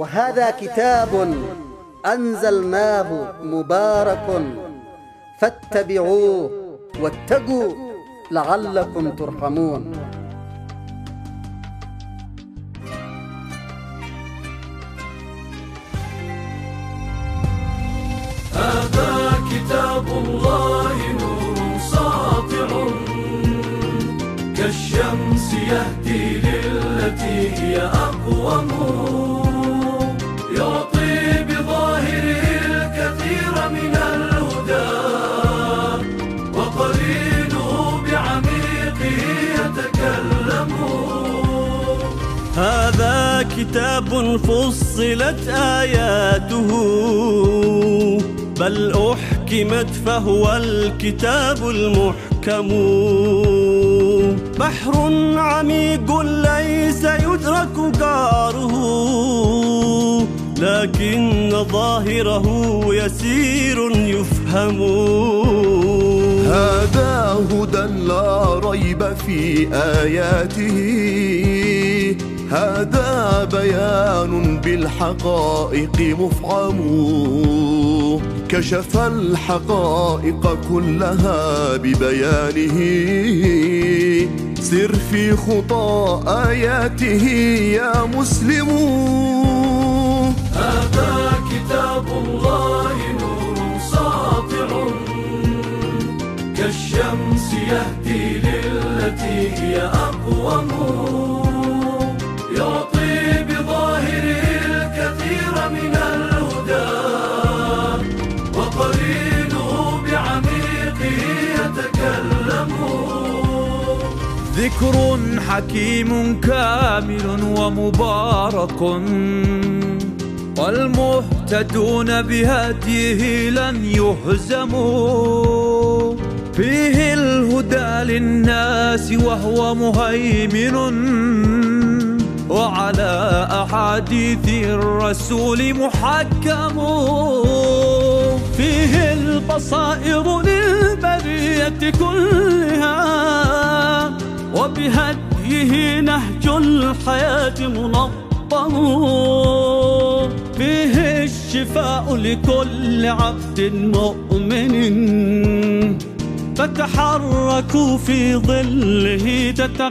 وهذا كتاب أنزلناه مبارك فاتبعوه واتقوا لعلكم ترحمون. هذا كتاب الله نور ساطع كالشمس يهدي للتي هي أقوم، يعطي بظاهره الكثير من الهدى وقليله بعميقه يتكلم. هذا كتاب فصلت آياته بل أحكمت فهو الكتاب المحكم، بحر عميق ليس يدرك قعره لكن ظاهره يسير يفهم. هذا هدى لا ريب في آياته، هذا بيان بالحقائق مفعم، كشف الحقائق كلها ببيانه، سر في خطى آياته يا مسلم. هذا كتاب الله نور ساطع كالشمس يهدي للتي هي أقوم، يعطي بظاهره الكثير من الهدى وقليله بعميقه يتكلم. ذكر حكيم كامل ومبارك والمهتدون بهديه لن يهزموا، فيه الهدى للناس وهو مهيمن وعلى أحاديث الرسول محكم، فيه البصائر للبرية كلها وبهديه نهج الحياة منظم، فيه الشفاء لكل عبد مؤمن فتحركوا في ظله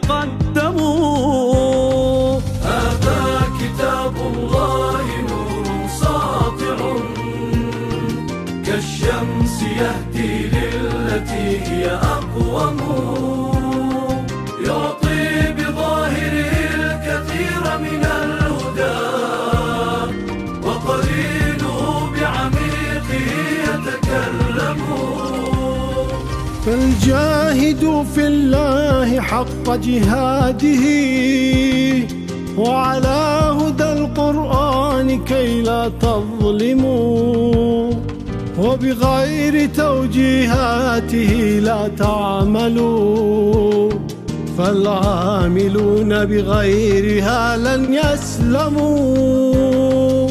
تتقدموا. هذا كتاب الله نور ساطع كالشمس يهدي للتي هي أقوم، يعطي بظاهره الكثير من الهدى وقليله بعميقه يتكلم. فالجاهد في الله حق جهاده وعلى هدى القرآن كي لا تظلموا، وبغير توجيهاته لا تعملوا، فالعاملون بغيرها لن يسلموا.